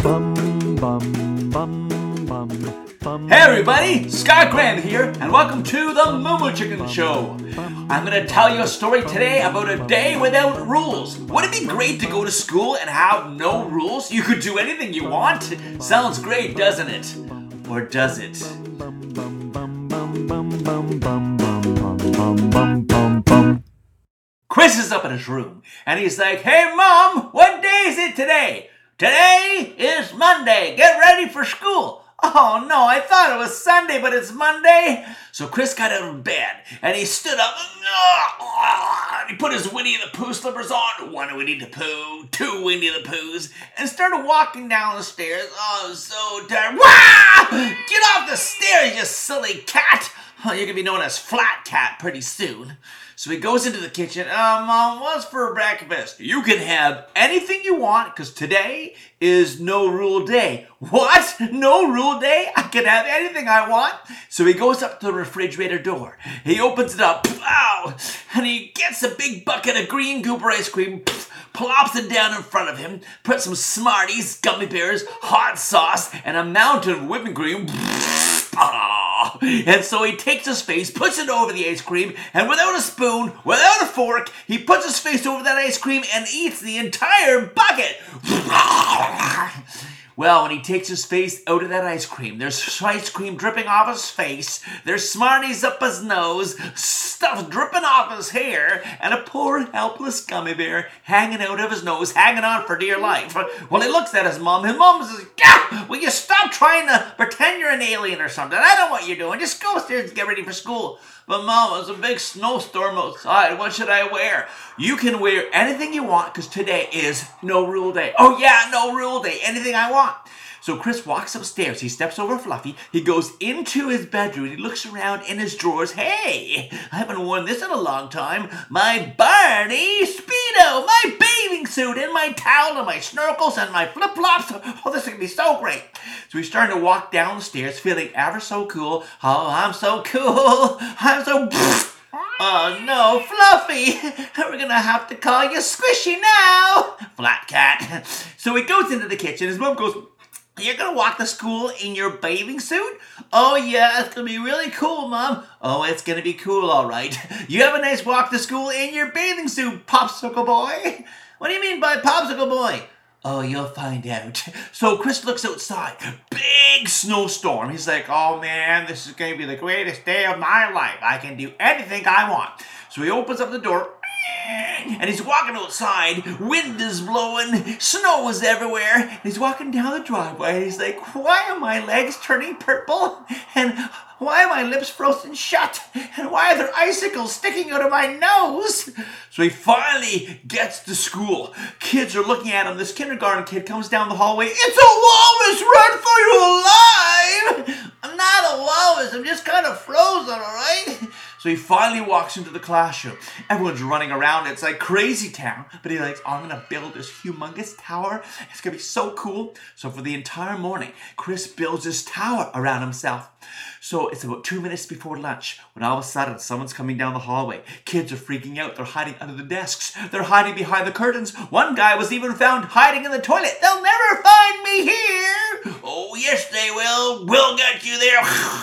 Hey everybody, Scott Graham here, and welcome to the Moo Chicken Show. I'm going to tell you a story today about a day without rules. Wouldn't it be great to go to school and have no rules? You could do anything you want. Sounds great, doesn't it? Or does it? Chris is up in his room, and he's like, "Hey Mom, what day is it today?" "Today is Monday. Get ready for school." "Oh no, I thought it was Sunday, but it's Monday." So Chris got out of bed and he stood up and he put his Winnie the Pooh slippers on. One Winnie the Pooh, two Winnie the Poohs, and started walking down the stairs. Oh, I'm so tired. Wah! Get off the stairs, you silly cat. Oh, you're gonna be known as Flat Cat pretty soon. So he goes into the kitchen. "Mom, what's for breakfast?" "You can have anything you want, because today is no rule day." "What? No rule day? I can have anything I want?" So he goes up to the refrigerator door. He opens it up, and he gets a big bucket of green goober ice cream, plops it down in front of him, puts some Smarties, gummy bears, hot sauce, and a mountain of whipping cream. And so he takes his face, puts it over the ice cream, and without a spoon, without a fork, he puts his face over that ice cream and eats the entire bucket. Well, when he takes his face out of that ice cream, there's ice cream dripping off his face, there's Smarties up his nose, stuff dripping off his hair, and a poor helpless gummy bear hanging out of his nose, hanging on for dear life. Well, he looks at his mom. His mom says, "Will you stop trying to pretend you're an alien or something? I know what you're doing. Just go upstairs and get ready for school." "But Mom, it's a big snowstorm outside. What should I wear?" "You can wear anything you want, because today is no rule day." "Oh yeah, no rule day. Anything I want." So Chris walks upstairs. He steps over Fluffy. He goes into his bedroom. He looks around in his drawers. "Hey, I haven't worn this in a long time. My Barney Speedo, my bathing suit, and my towel, and my snorkels, and my flip-flops. Oh, this is going to be so great." So he's starting to walk down the stairs, feeling ever so cool. "Oh, I'm so cool. I'm so..." "Oh no, Fluffy, we're gonna have to call you Squishy now, Flat Cat." So he goes into the kitchen. His mom goes, "You're gonna walk to school in your bathing suit?" "Oh yeah, it's gonna be really cool, Mom." "Oh, it's gonna be cool, all right. You have a nice walk to school in your bathing suit, Popsicle Boy." "What do you mean by Popsicle Boy?" "Oh, you'll find out." So Chris looks outside. Big snowstorm. He's like, "Oh man, this is going to be the greatest day of my life. I can do anything I want." So he opens up the door, and he's walking outside. Wind is blowing. Snow is everywhere. And he's walking down the driveway. And he's like, "Why are my legs turning purple? And why are my lips frozen shut? And why are there icicles sticking out of my nose?" So he finally gets to school. Kids are looking at him. This kindergarten kid comes down the hallway. "It's a walrus! Run for your life!" "I'm not a walrus. I'm just kind of frozen, all right?" So he finally walks into the classroom. Everyone's running around. It's like crazy town. But he's like, "I'm going to build this humongous tower. It's going to be so cool." So for the entire morning, Chris builds this tower around himself. So it's about 2 minutes before lunch when all of a sudden someone's coming down the hallway. Kids are freaking out. They're hiding under the desks. They're hiding behind the curtains. One guy was even found hiding in the toilet. "They'll never find me here." "Oh, yes, they will. We'll get you there."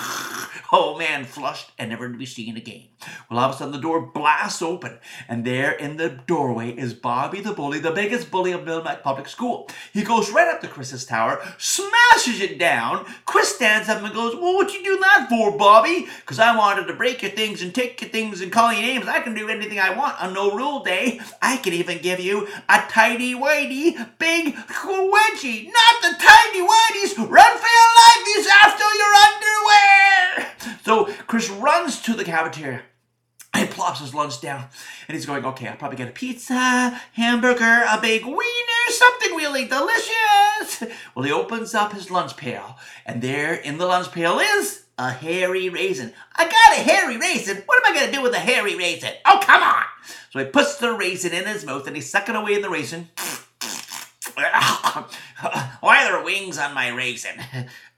Oh man, flushed and never to be seen again. Well, all of a sudden the door blasts open, and there in the doorway is Bobby the bully, the biggest bully of Millmac Public School. He goes right up to Chris's tower, smashes it down. Chris stands up and goes, "Well, what you do that for, Bobby?" "Because I wanted to break your things and take your things and call you names. I can do anything I want on no rule day. I can even give you a tighty-whitey big wedgie." "Not the tighty-whities! Run for your life! He's after your underwear!" So Chris runs to the cafeteria. He plops his lunch down, and he's going, "Okay, I'll probably get a pizza, hamburger, a big wiener, something really delicious." Well, he opens up his lunch pail, and there in the lunch pail is a hairy raisin. "I got a hairy raisin? What am I going to do with a hairy raisin? Oh, come on." So he puts the raisin in his mouth, and he's sucking away in the raisin. "Why are there wings on my raisin?"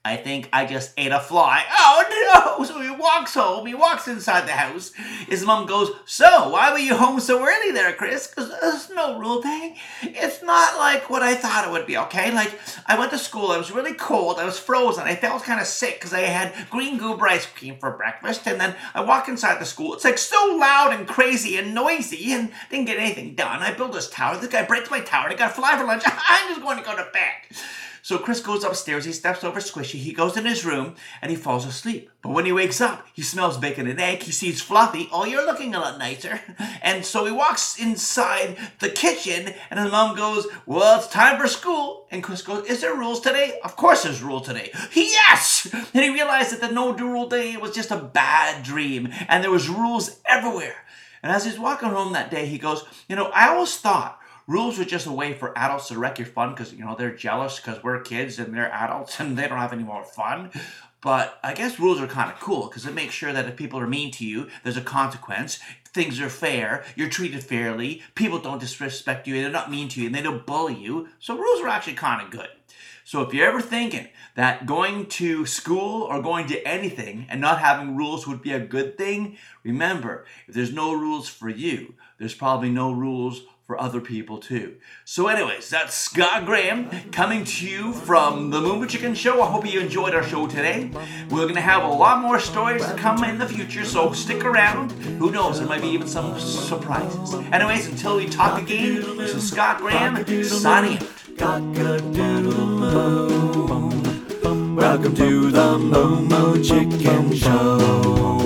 I think I just ate a fly. Oh no! So he walks home, he walks inside the house. His mom goes, so why were you home so early there, Chris? Because there's no rule day. It's not like what I thought it would be, okay? Like, I went to school, I was really cold, I was frozen, I felt kind of sick because I had green goober ice cream for breakfast, and then I walk inside the school. It's like so loud and crazy and noisy, and didn't get anything done. I built this tower, this guy breaks my tower, and I got a fly for lunch. I'm just going to go to bed. So Chris goes upstairs, he steps over Squishy, he goes in his room, and he falls asleep. But when he wakes up, he smells bacon and egg, he sees Fluffy, oh, you're looking a lot nicer. And so he walks inside the kitchen, and his mom goes, well, it's time for school. And Chris goes, is there rules today? Of course there's rules today. Yes! And he realized that the no rule day was just a bad dream, and there was rules everywhere. And as he's walking home that day, he goes, I always thought rules were just a way for adults to wreck your fun because, they're jealous because we're kids and they're adults and they don't have any more fun. But I guess rules are kind of cool because it makes sure that if people are mean to you, there's a consequence. Things are fair. You're treated fairly. People don't disrespect you. They're not mean to you and they don't bully you. So rules are actually kind of good. So if you're ever thinking that going to school or going to anything and not having rules would be a good thing, remember, if there's no rules for you, there's probably no rules for other people too. So anyways, that's Scott Graham coming to you from the Moomba Chicken Show. I hope you enjoyed our show today. We're going to have a lot more stories to come in the future, so stick around. Who knows, there might be even some surprises. Anyways, until we talk again, this is Scott Graham signing out. Welcome to the Momo Chicken Show.